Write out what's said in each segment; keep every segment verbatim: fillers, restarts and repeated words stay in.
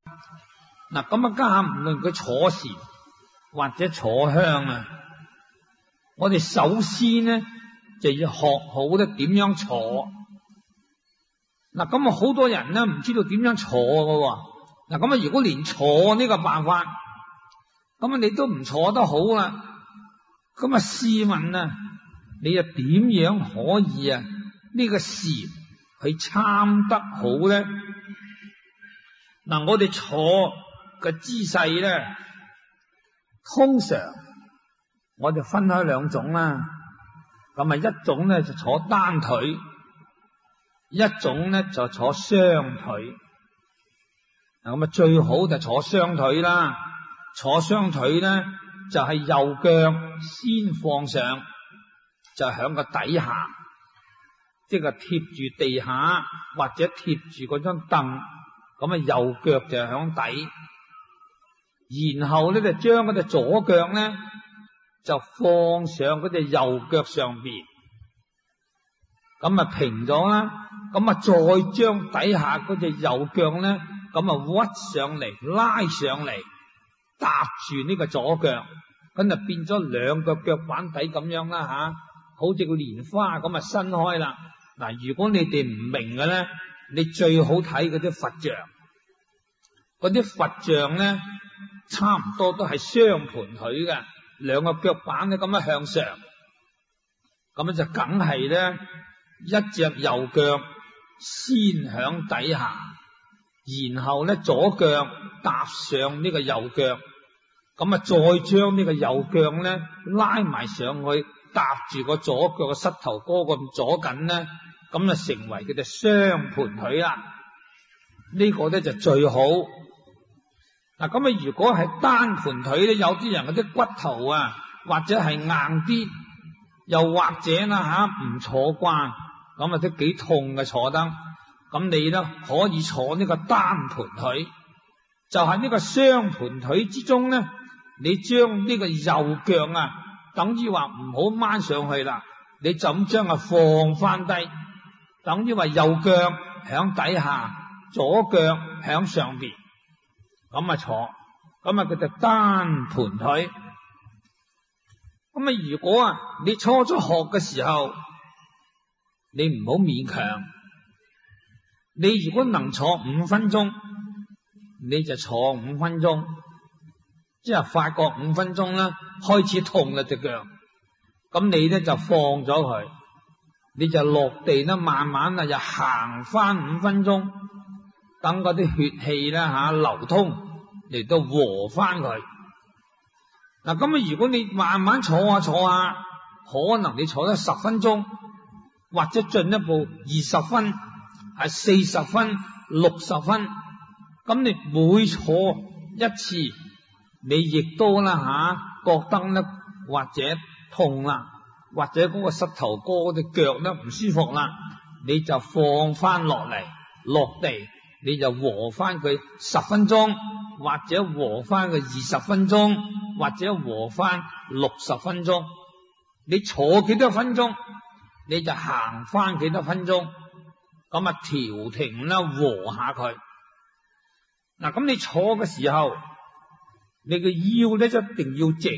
嗱，咁啊，家下唔論佢坐時或者坐香啊，我哋首先呢就要學好咧點樣坐。嗱，咁啊，好多人呢唔知道點樣坐噶。嗱，咁啊，如果連坐呢個辦法，咁啊，你都唔坐得好啦，咁啊，試問啊，你又點樣可以啊呢個禪去參得好咧？嗱，我哋坐嘅姿勢咧，通常我哋分開兩種啦。咁啊，一種咧就坐單腿，一種咧就坐雙腿。嗱，咁啊，最好就坐雙腿啦。坐雙腿咧就係右腳先放上，就響個底下，即係貼住地下或者貼住嗰張凳。咁啊，右腳就響底，然後咧就將嗰隻左腳咧就放上嗰隻右腳上邊，咁啊平咗啦。咁啊再將底下嗰隻右腳咧咁啊屈上嚟，拉上嚟，搭住呢個左腳，咁就變咗兩個腳板底咁樣啦吓，好似個蓮花咁啊伸開啦。嗱，如果你哋唔明嘅咧，你最好睇嗰啲佛像，嗰啲佛像咧差唔多都係雙盤腿嘅，兩個腳板咧咁樣向上，咁樣就梗係咧一隻右腳先響底下，然後咧左腳搭上呢個右腳，咁啊再將呢個右腳咧拉埋上去，搭住個左腳嘅膝頭哥咁左緊咧，咁就成為佢哋雙盤腿啦。呢個咧就最好。嗱，咁啊如果係單盤腿咧，有啲人嗰啲骨頭啊或者係硬啲，又或者啦吓唔坐慣，咁啊都幾痛嘅坐得。咁你咧可以坐呢個單盤腿，就係呢個雙盤腿之中咧，你將呢個右腳啊，等於話唔好掹上去啦，你就咁將佢放翻低，等於話右腳響底下，左腳響上邊，咁啊坐，咁啊佢就單盤腿。咁啊如果啊你初初學嘅時候，你唔好勉強，你如果能坐五分鐘，你就坐五分鐘，即係發覺五分鐘啦，開始痛啦隻腳，咁你咧就放咗佢，你就落地啦，慢慢啊又行翻五分鐘，等嗰啲血氣啦吓流通嚟到和翻佢。嗱，咁啊如果你慢慢坐下坐下，可能你坐咗十分鐘，或者進一步二十分，係四十分、六十分，咁你每坐一次，你亦都啦吓覺得咧或者痛啦，或者嗰個膝頭哥嗰隻腳咧唔舒服啦，你就放翻落嚟，落地你就和翻佢十分鐘，或者和翻佢二十分鐘，或者和翻六十分鐘。你坐幾多分鐘，你就行翻幾多分鐘，咁啊調停啦，和下佢。嗱，咁你坐嘅時候，你嘅腰咧一定要直，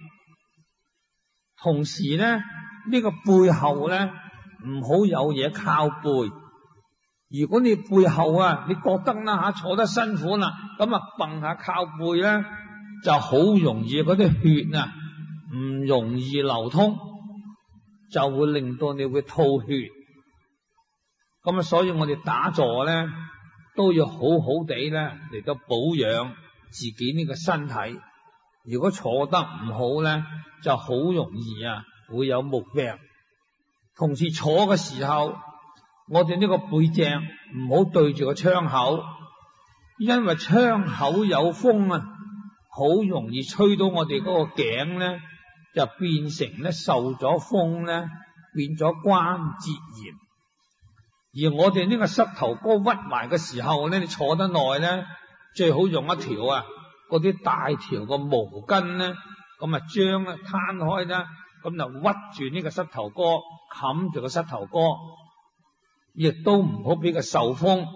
同時咧呢個背後咧唔好有嘢靠背。如果你背後啊你覺得啦吓坐得辛苦啦，咁啊蹦下靠背咧，就好容易嗰啲血啊唔容易流通，就會令到你會吐血。咁啊，所以我哋打坐咧都要好好地咧嚟到保養自己呢個身體。如果坐得唔好咧，就好容易啊會有毛病。同時坐嘅時候，我哋呢個背脊唔好對住個窗口，因為窗口有風啊，好容易吹到我哋嗰個頸咧，就變成咧受咗風咧，變咗關節炎。而我哋呢個膝頭哥屈埋嘅時候咧，你坐得耐咧，最好用一條啊嗰啲大條嘅毛巾咧，咁啊將咧攤開啦，咁就屈住呢個膝頭哥，冚住個膝頭哥，亦都唔好俾佢受風。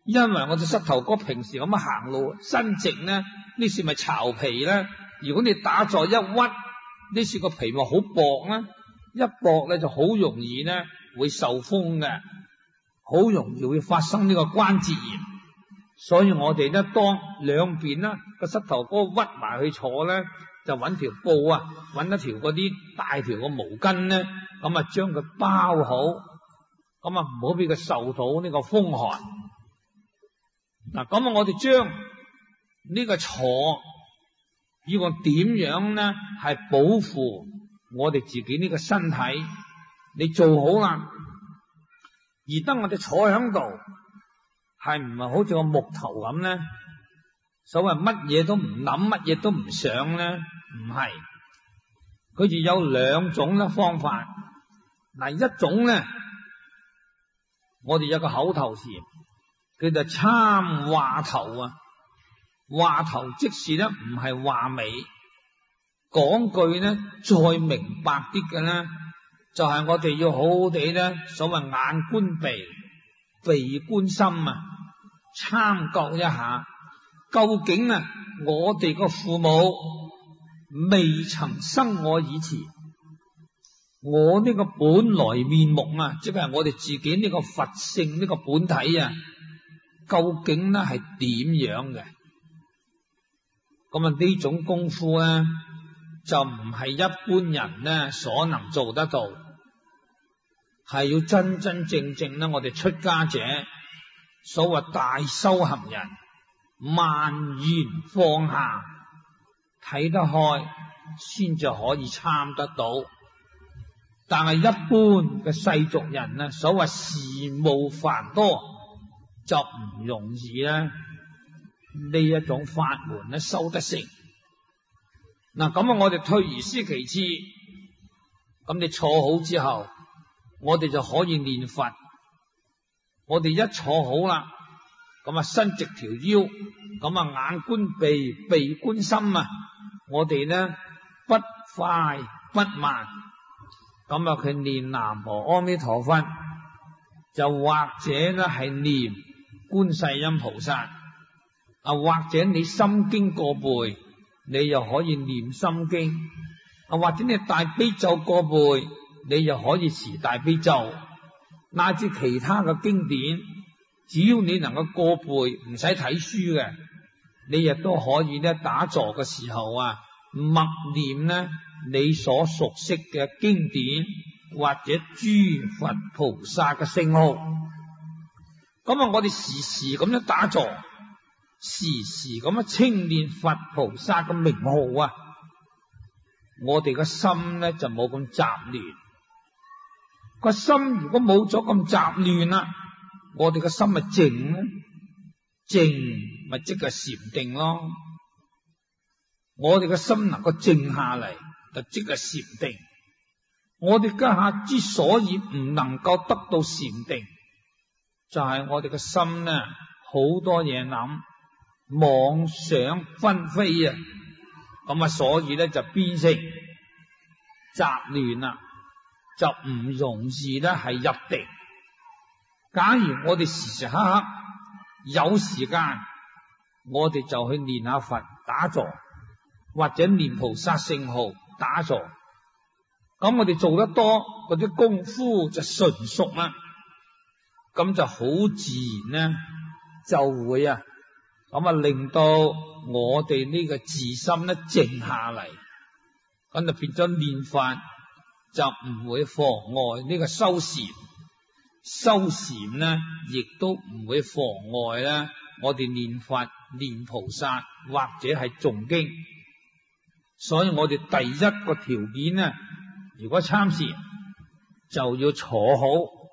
因為我哋膝頭哥平時咁樣行路伸直呢，呢處咪巢皮咧。如果你打坐一屈，呢處個皮咪好薄啦，一薄咧就好容易咧會受風嘅，好容易會發生呢個關節炎。所以我哋咧當兩邊啦個膝頭哥屈埋去坐咧，就揾條布啊，揾一條嗰啲大條嘅毛巾咧，咁啊將佢包好，咁啊唔好俾佢受到呢個風寒。嗱，咁啊我哋將呢個坐要個點樣咧係保護我哋自己呢個身體，你做好啦，而當我哋坐喺度係唔係好似個木頭咁咧？所謂乜嘢都唔諗，乜嘢都唔想咧？唔係，佢就有兩種咧方法。嗱，一種咧，我哋有個口頭禪，叫做參話頭啊。話頭即是咧唔係話尾，講句咧再明白啲嘅咧，就係、是、我哋要好好地咧，所謂眼觀鼻，鼻觀心啊，參覺一下，究竟啊我哋個父母未曾生我以前，我呢個本來面目啊，即係我哋自己呢個佛性呢個本體啊，究竟咧係點樣嘅？咁啊呢種功夫咧，就唔係一般人咧所能做得到，係要真真正正咧，我哋出家者，所謂大修行人，萬緣放下，睇得開，先至可以參得到。但係一般嘅世俗人咧，所謂事務繁多，就唔容易咧。呢一種法門咧修得成。嗱，咁啊我哋退而思其次，咁你坐好之後，我哋就可以念佛。我哋一坐好啦，咁啊伸直條腰，咁啊眼觀鼻，鼻觀心啊，我哋咧不快不慢，咁啊佢念南無阿彌陀佛，就或者咧係念觀世音菩薩。啊，或者你心經過背，你又可以念心經；啊，或者你大悲咒過背，你又可以持大悲咒，乃至其他嘅經典，只要你能夠過背，唔使睇書嘅，你亦都可以咧打坐嘅時候啊，默念咧你所熟悉嘅經典或者諸佛菩薩嘅聖號。咁啊，我哋時時咁樣打坐。時時咁樣稱念佛菩薩嘅名號啊，我哋個心咧就冇咁雜亂。個心如果冇咗咁雜亂啦，我哋個心咪靜咧，靜咪即係禪定咯。我哋個心能夠靜下嚟，就即係禪定。我哋家下之所以唔能夠得到禪定，就係、是、我哋個心咧好多嘢諗。妄想紛飛啊，咁啊，所以咧就變成雜亂啦，就唔容易咧係入定。假如我哋時時刻刻有時間，我哋就去念下佛打坐，或者念菩薩聖號打坐。咁我哋做得多，嗰啲功夫就純熟啦，咁就好自然咧就會啊。咁啊，令到我哋呢個自心咧靜下嚟，咁就變咗念法就唔會妨礙呢個修禪，修禪咧亦都唔會妨礙咧我哋念法、念菩薩或者係誦經。所以我哋第一個條件咧，如果參禪就要坐好。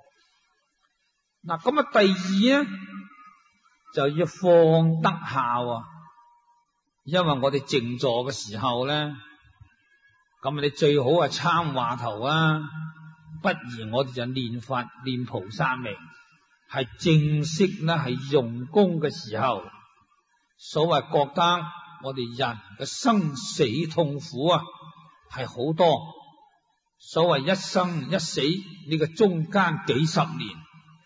嗱，咁啊，第二咧。就要放得下啊，因為我哋靜坐嘅時候咧，咁你最好係參話頭啊，不如我哋就念佛念菩薩名，係正式咧係用功嘅時候，所謂覺得我哋人嘅生死痛苦啊係好多，所謂一生一死呢個中間幾十年。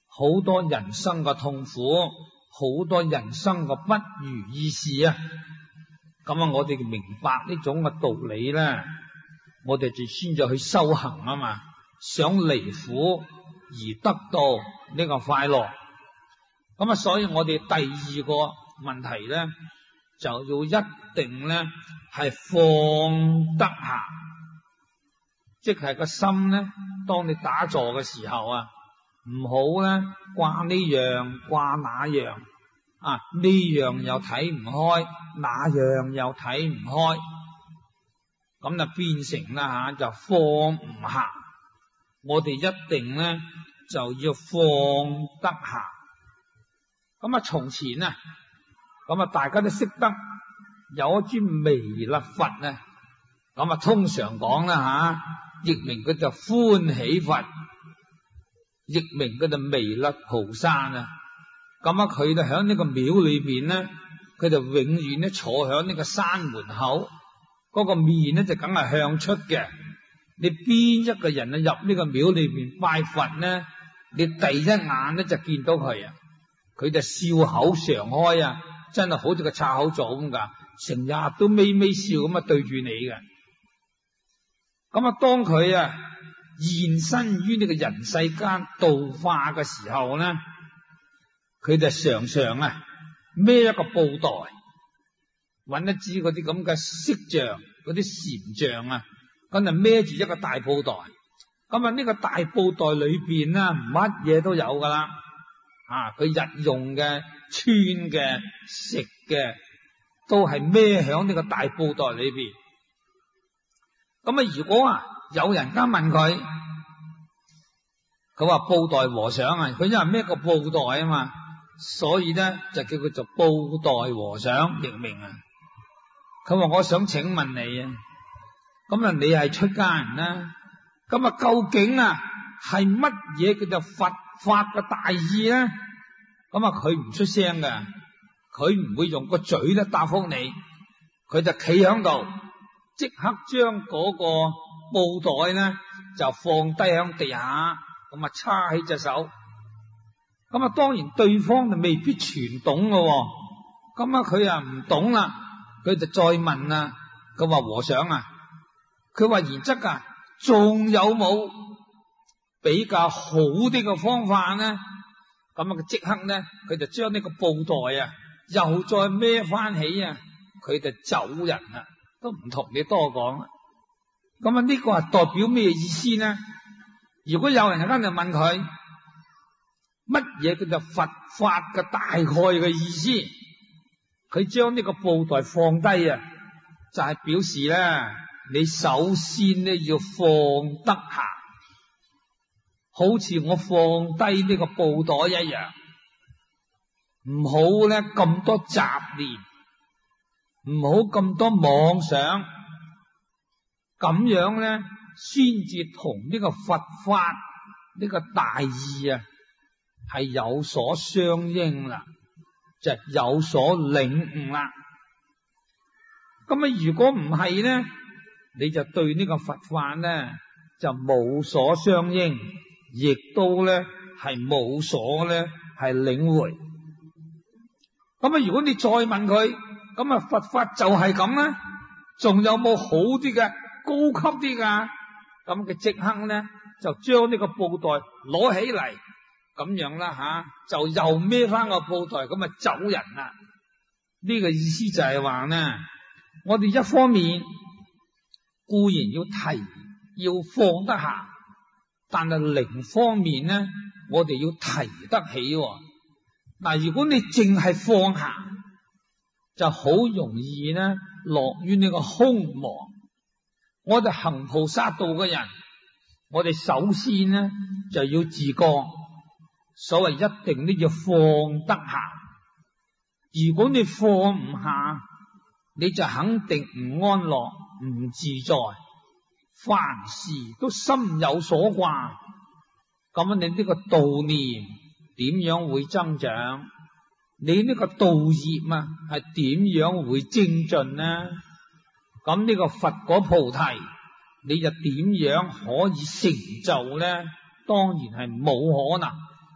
好多人生嘅痛苦，好多人生嘅不如意事啊！咁啊，我哋明白呢種嘅道理咧，我哋就先就去修行啊嘛，想離苦而得到呢個快樂。咁啊，所以我哋第二個問題咧，就要一定咧係放得下，即係個心咧，當你打坐嘅時候啊，唔好咧掛呢樣掛那樣啊，呢樣又睇唔開，那樣又睇唔開，咁就變成啦吓，就放唔下。我哋一定咧就要放得下。咁啊，從前啊，咁啊，大家都識得有一尊彌勒佛啊，咁啊，通常講啦吓，譯名佢就歡喜佛，譯名佢就彌勒菩薩啊。咁啊，佢就喺呢個廟裏邊咧，佢就永遠咧坐喺呢個山門口，嗰個面咧就梗係向出嘅。你邊一個人啊入呢個廟裏邊拜佛咧，你第一眼咧就見到佢啊，佢就笑口常開啊，真係好似個插口棗咁噶，成日都微微笑咁啊對住你嘅。咁啊，當佢啊現身於呢個人世間度化嘅時候咧，佢就常常啊孭一個布袋，搵一支嗰啲咁嘅色像，嗰啲禪像啊，咁就孭住一個大布袋。咁啊呢個大布袋裏邊咧，乜嘢都有噶啦，啊佢日用嘅、穿嘅、食嘅，都係孭響呢個大布袋裏邊。咁啊如果啊有人家問佢，佢話布袋和尚啊，佢因為孭個布袋啊嘛，所以咧就叫佢做布袋和尚譯名啊。佢話我想請問你啊，咁啊你係出家人啦，咁啊究竟啊係乜嘢叫做佛法嘅大意咧？咁啊佢唔出聲嘅，佢唔會用個嘴咧答覆你，佢就企響度，即刻將嗰個布袋咧就放低響地下，咁啊叉起隻手。咁啊當然對方就未必全懂嘅，咁啊佢啊唔懂啦，佢就再問啦，佢話和尚啊，佢話然則啊仲有冇比較好啲嘅方法呢？咁啊佢即刻咧佢就將呢個布袋啊又再孭翻起啊，佢就走人啦，都唔同你多講啦。咁啊呢個係代表咩意思呢？如果有人一間就問佢乜嘢叫做佛法嘅大概嘅意思，佢將呢個布袋放低啊，就係表示咧，你首先咧要放得下，好似我放低呢個布袋一樣，唔好咧咁多雜念，唔好咁多妄想，咁樣咧先至同呢個佛法呢個大意啊係有所相應啦，就有所領悟啦。咁啊，如果唔係咧，你就對呢個佛法咧就冇所相應，亦都咧係冇所咧係領會。咁啊，如果你再問佢，咁啊佛法就係咁啦，仲有冇好啲嘅、高級啲噶？咁佢即刻咧就將呢個布袋攞起嚟。咁樣啦吓、啊，就又孭翻個布袋，咁啊走人啦。呢、這個意思就係話呢，我哋一方面固然要提，要放得下，但係另一方面呢，我哋要提得起、哦。嗱，如果你淨係放下，就好容易呢落於呢個空亡。我哋行菩薩道嘅人，我哋首先呢就要自覺。所謂一定都要放得下，如果你放唔下，你就肯定唔安樂、唔自在，凡事都心有所掛。咁你呢個道念點樣會增長？你呢個道業啊，係點樣會精進呢？咁呢個佛果菩提，你就點樣可以成就呢？當然係冇可能。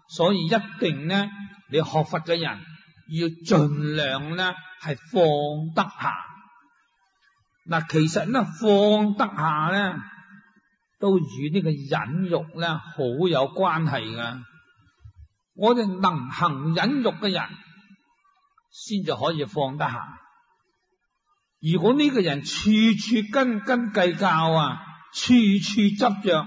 所以一定咧，你學佛嘅人要盡量咧係放得下。嗱，其實咧放得下咧，都與呢個忍辱咧好有關係噶。我哋能行忍辱嘅人，先至可以放得下。如果呢個人處處斤斤計較啊，處處執着，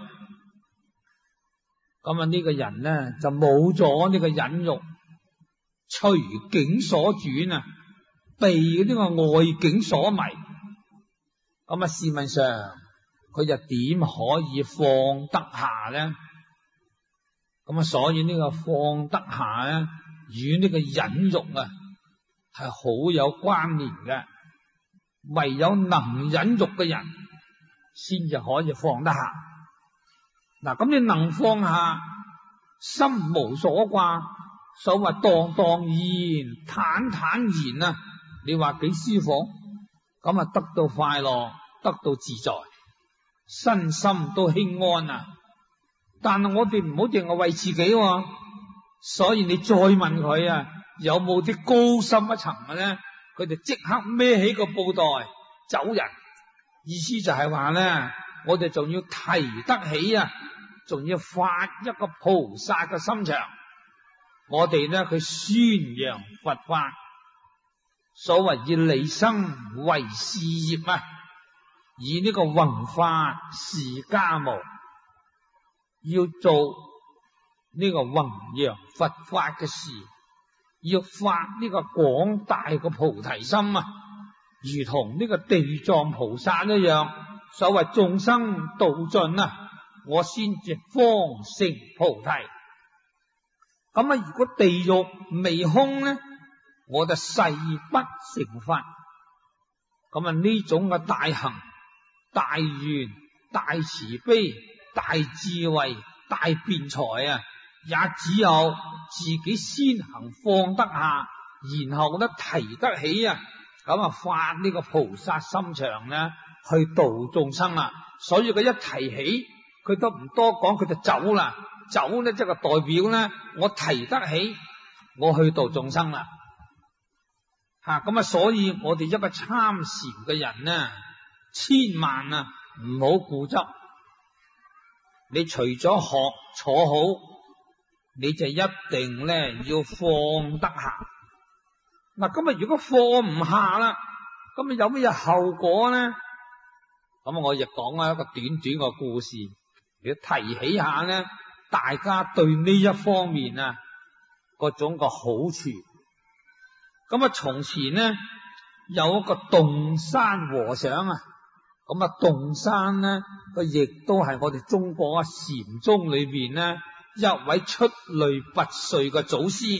咁啊呢個人咧就冇咗呢個忍辱，隨境所轉啊，被呢個外境所迷。咁啊，試問上佢就點可以放得下咧？咁啊，所以呢個放得下咧，與呢個忍辱啊係好有關聯嘅。唯有能忍辱嘅人，先至可以放得下。嗱，咁你能放下，心無所掛，所謂蕩蕩然、坦坦然啊，你話幾舒服？咁啊，得到快樂，得到自在，身心都輕安啊！但係我哋唔好淨係為自己，所以你再問佢啊，有冇啲高深一層嘅咧？佢哋即刻孭起個布袋走人，意思就係話咧，我哋仲要提得起啊，仲要發一個菩薩嘅心腸。我哋咧佢宣揚佛法，所謂以利生為事業啊，以呢個弘法是家務，要做呢個弘揚佛法嘅事，要發呢個廣大嘅菩提心啊，如同呢個地藏菩薩一樣，所謂眾生度盡啊，我先至方成菩提。咁啊，如果地獄未空呢，我就誓不成佛。咁啊，呢種嘅大行、大願、大慈悲、大智慧、大辯才啊，也只有自己先行放得下，然後咧提得起啊，咁啊發呢個菩薩心腸咧去度眾生啦。所以佢一提起，佢都唔多講，佢就走啦。走咧即係代表咧，我提得起，我去度眾生啦。吓，咁啊，所以我哋一個參禪嘅人呢，千萬啊唔好固執。你除咗學坐好，你就一定咧要放得下。嗱，咁啊如果放唔下啦，咁啊有咩嘢後果咧？咁我亦講啊一個短短嘅故事，你提起下咧，大家對呢一方面啊嗰種個好處。咁啊從前呢有一個洞山和尚啊，咁啊洞山呢佢亦都係我哋中國啊禪宗裏邊呢一位出類拔萃嘅祖師。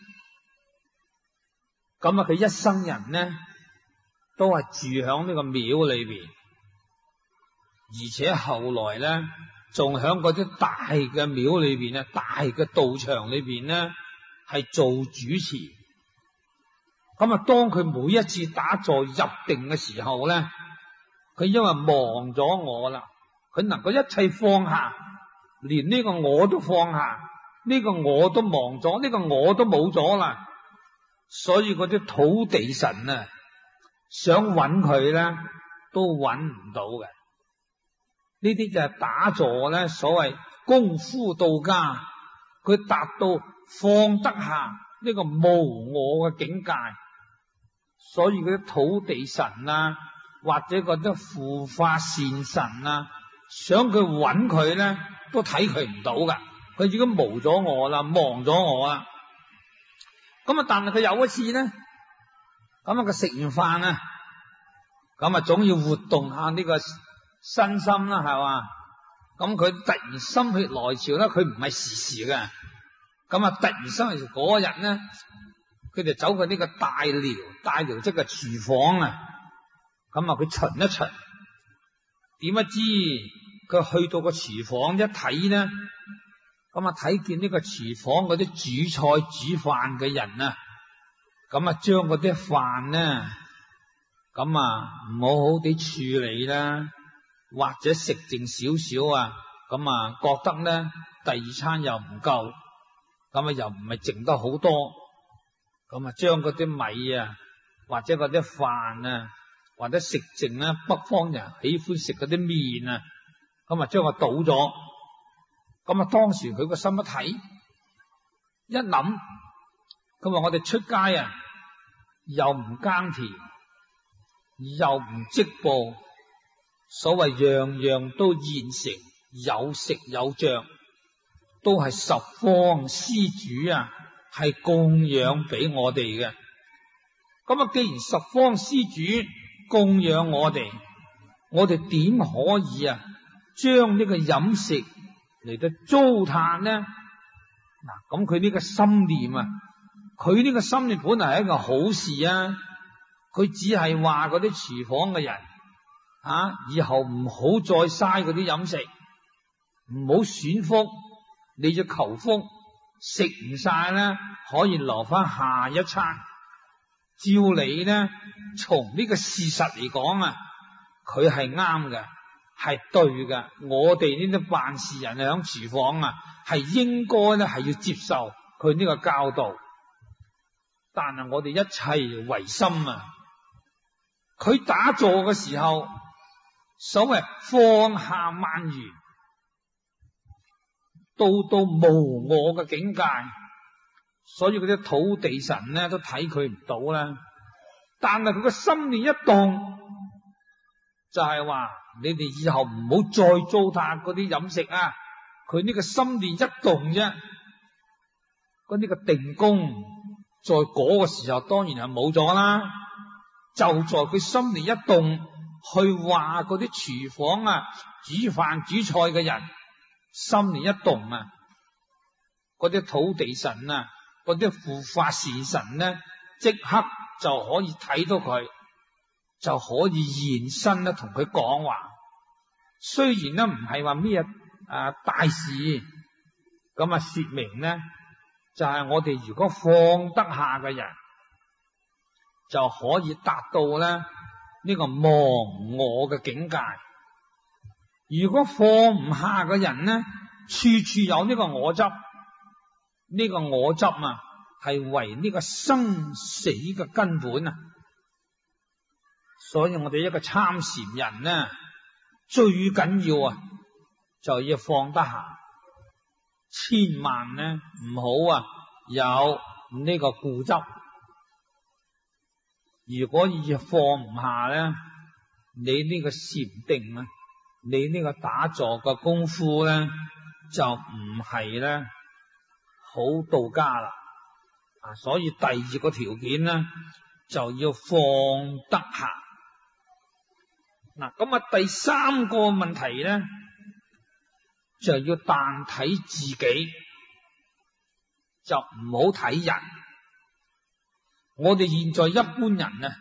咁啊佢一生人呢都係住響呢個廟裏邊，而且後來呢仲響嗰啲大嘅廟裏邊啊，大嘅道場裏邊呢係做主持。咁啊當佢每一次打坐入定嘅時候呢，佢因為忘咗我啦，佢能夠一切放下，連呢個我都放下，呢個我都忘咗，呢個我都冇咗啦。所以嗰啲土地神啊，想揾佢咧都揾唔到嘅。呢啲就係打坐咧，所謂功夫到家，佢達到放得下呢個無我嘅境界。所以嗰啲土地神啊，或者嗰啲護法善神啊，想佢揾佢咧，都睇佢唔到噶。佢已經無咗我啦，忘咗我啦。咁啊，但係佢有一次咧，咁啊佢食完飯啊，咁啊總要活動下呢個身心啦，係嘛？咁佢突然心血來潮咧，佢唔係時時嘅。咁啊突然心血嗰日咧，佢就走去呢個大寮，大寮即係廚房啊。咁啊佢巡一巡，點不知佢去到個廚房一睇咧，咁啊睇見呢個廚房嗰啲煮菜煮飯嘅人啊，咁啊將嗰啲飯咧，咁啊唔好好地處理啦，或者食剩少少啊，咁啊覺得咧第二餐又唔夠， 咁啊又唔係剩得好多，咁啊將嗰啲米啊或者嗰啲飯啊或者食剩咧，北方人喜歡食嗰啲麵啊，咁啊將佢倒咗，咁啊當時佢個心一睇一諗，佢話我哋出街啊又唔耕田又唔織布，所謂樣樣都現成，有食有着，都係十方施主啊係供養俾我哋嘅。咁啊既然十方施主供養我哋，我哋點可以啊將呢個飲食嚟到糟蹋呢？嗱，咁佢呢個心念啊，佢呢個心念本嚟係一個好事啊，佢只係話嗰啲廚房嘅人啊，以後唔好再嘥嗰啲飲食，唔好選福，你就求福，食唔晒咧可以留翻下一餐。照理咧，從呢個事實嚟講啊，佢係啱嘅，係對嘅。我哋呢啲辦事人喺廚房啊，係應該咧係要接受佢呢個教導。但係我哋一切唯心啊，佢打坐嘅時候，所謂放下萬緣，到到無我嘅境界。所以嗰啲土地神咧都睇佢唔到啦，但係佢個心念一動，就係話你哋以後唔好再糟蹋嗰啲飲食啊！佢呢個心念一動啫，嗰啲個定功在嗰個時候當然係冇咗啦。就在佢心念一動，去話嗰啲廚房啊煮飯煮菜嘅人心念一動啊，嗰啲土地神啊嗰啲護法善神咧，即刻就可以睇到佢，就可以現身咧，同佢講話。雖然咧唔係話咩啊大事，咁啊說明咧，就係我哋如果放得下嘅人，就可以達到咧呢個忘我嘅境界。如果放唔下嘅人咧，處處有呢個我執。呢個我執啊，係為呢個生死嘅根本啊，所以我哋一個參禪人呢，最緊要啊，就要放得下，千萬呢唔好啊有呢個固執。如果要放唔下咧，你呢個禪定啊，你呢個打坐嘅功夫咧，就唔係咧。好到家啦，啊！所以第二個條件呢，就要放得下。嗱，咁啊，第三個問題呢，就要但睇自己，就唔好睇人。我哋現在一般人啊，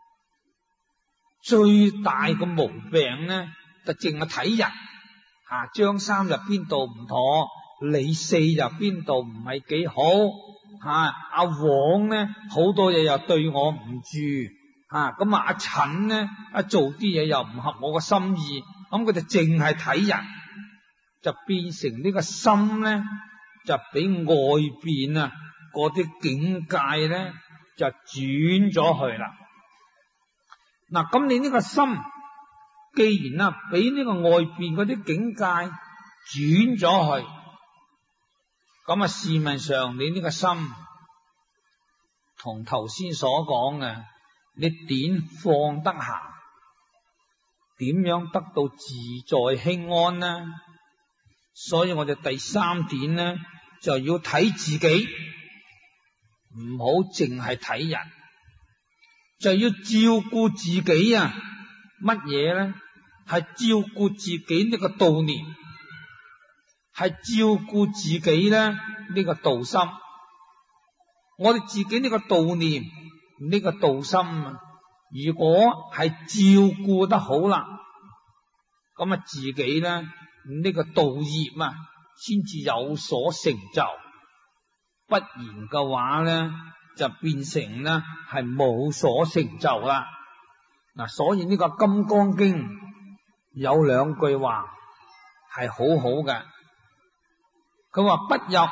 最大嘅毛病呢，就淨係睇人，啊，張三入邊度唔妥。李四入邊度唔係幾好，吓阿黃呢好多嘢又對我唔住，吓咁啊阿陳呢啊做啲嘢又唔合我個心意，咁佢就淨係睇人，就變成呢個心呢就俾外邊啊嗰啲境界呢就轉咗去啦。嗱，咁你呢個心既然啊俾呢個外邊嗰啲境界轉咗去，咁啊，試問上你呢個心同頭先所講嘅，你點放得下？點樣得到自在輕安呢？所以我哋第三點呢，就要睇自己，唔好淨係睇人，就要照顧自己啊！乜嘢呢？係照顧自己呢個悼念。係照顧自己咧，呢個道心。我哋自己呢個悼念，呢個道心啊，如果係照顧得好啦，咁啊自己咧呢個道業啊，先至有所成就。不然嘅話咧，就變成咧係冇所成就啦。嗱，所以呢個《金剛經》有兩句話係好好嘅。佢話不入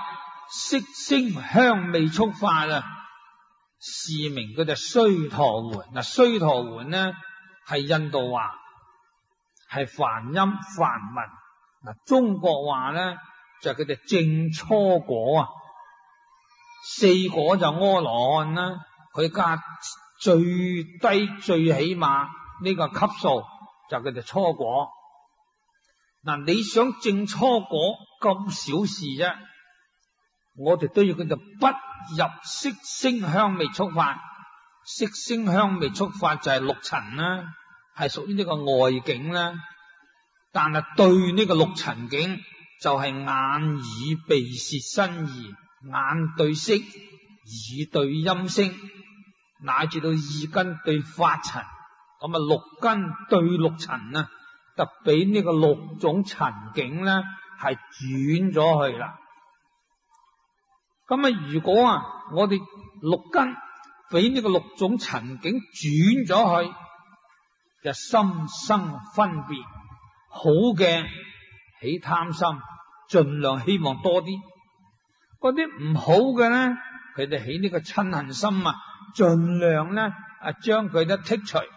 色聲香味觸法啊，是名佢就須陀洹。嗱，須陀洹呢係印度話，係梵音梵文。嗱，中國話呢就係佢哋正初果啊，四果就阿羅漢啦，佢加最低最起碼呢個級數就佢哋初果。嗱，你想證初果咁小事啫，我哋都要佢就不入色聲香味觸法。色聲香味觸法就係六塵啦，係屬於呢個外境啦。但係對呢個六塵境就係眼耳鼻舌身意，眼對色，耳對音聲，乃至到意根對法塵，咁啊六根對六塵啊，就俾呢個六種塵境咧係轉咗去啦。咁啊如果啊我哋六根俾呢個六種塵境轉咗去，就心生分別，好嘅起貪心，盡量希望多啲；嗰啲唔好嘅咧，佢哋起呢個嗔恨心啊，盡量咧啊將佢都剔除。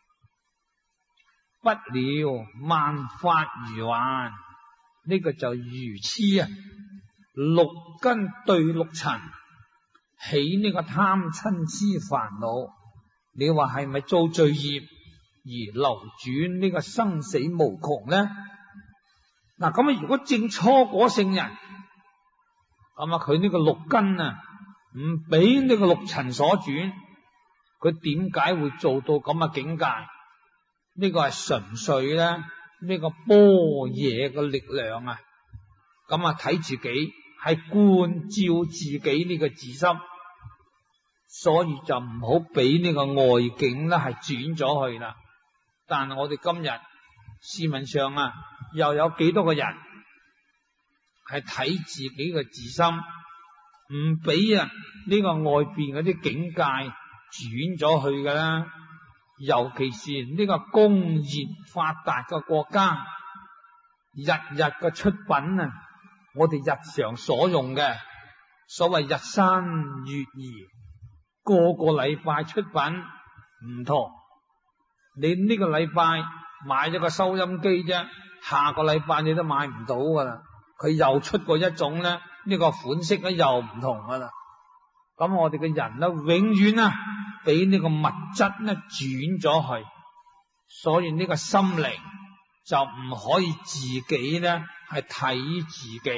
不了萬法如幻，呢、這個就愚痴啊！六根對六塵，起呢個貪嗔痴煩惱，你話係咪造罪業而流轉呢個生死無窮呢？嗱，咁啊，如果正初果聖人，咁啊，佢呢個六根啊，唔俾呢個六塵所轉，佢點解會做到咁嘅境界？呢個係純粹咧，呢個般若嘅力量啊！咁啊，睇自己係觀照自己呢個自心，所以就唔好俾呢個外境咧係轉咗去啦。但係我哋今日市面上啊，又有幾多個人係睇自己嘅自心，唔俾啊呢個外邊嗰啲境界轉咗去噶啦。尤其是呢個工業發達嘅國家，日日嘅出品啊，我哋日常所用嘅所謂日新月異，個個禮拜出品唔同。你呢個禮拜買咗個收音機啫，下個禮拜你都買唔到噶啦。佢又出過一種咧，呢個款式咧又唔同噶啦。咁我哋嘅人咧，永遠啊俾呢個物質咧轉咗去，所以呢個心靈就唔可以自己咧係睇自己，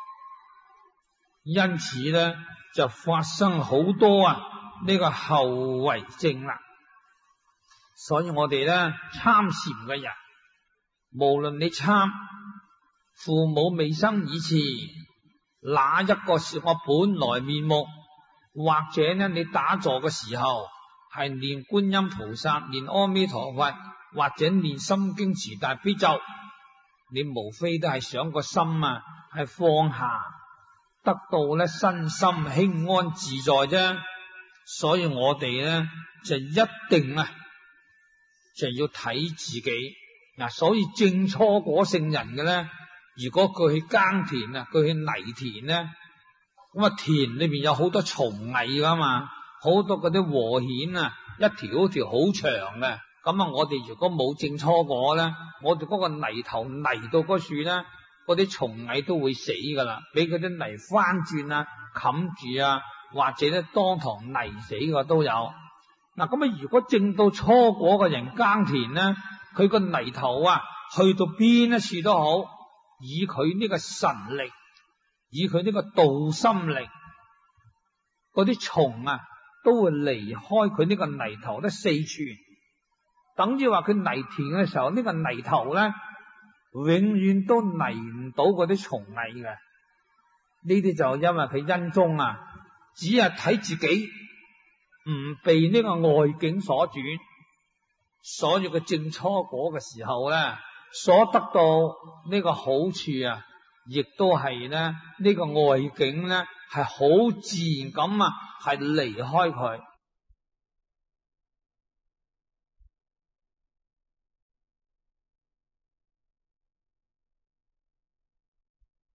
因此咧就發生好多啊呢個後遺症啦。所以我哋咧參禪嘅人，無論你參父母未生以前，哪一個是我本來面目？或者呢，你打坐嘅時候係念觀音菩薩、念阿彌陀佛，或者念心經持大悲咒，你無非都係想個心啊係放下，得到咧身心輕安自在啫。所以我哋咧就一定啊就要睇自己嗱。所以正初果聖人嘅咧，如果佢去耕田啊，佢去泥田咧。咁啊，田裏邊有好多蟲蟻噶嘛，好多嗰啲禾稈啊，一條一條好長嘅。咁啊，我哋如果冇正初果咧，我哋嗰個泥頭泥到嗰樹咧，嗰啲蟲蟻都會死噶啦，俾嗰啲泥翻轉啊，冚住啊，或者咧當堂泥死嘅都有。嗱，咁啊，如果正到初果嘅人耕田咧，佢個泥頭啊，去到邊一處都好，以佢呢個神力。以佢呢個道心力，嗰啲蟲啊都會離開佢呢個泥頭得四寸，等於話佢泥田嘅時候，呢個泥頭咧永遠都泥唔到嗰啲蟲蟻嘅。呢啲就因為佢因中啊，只係睇自己唔被呢個外境所轉，所以佢正初果嘅時候咧，所得到呢個好處啊，亦都係咧呢個外境咧係好自然咁啊係離開佢。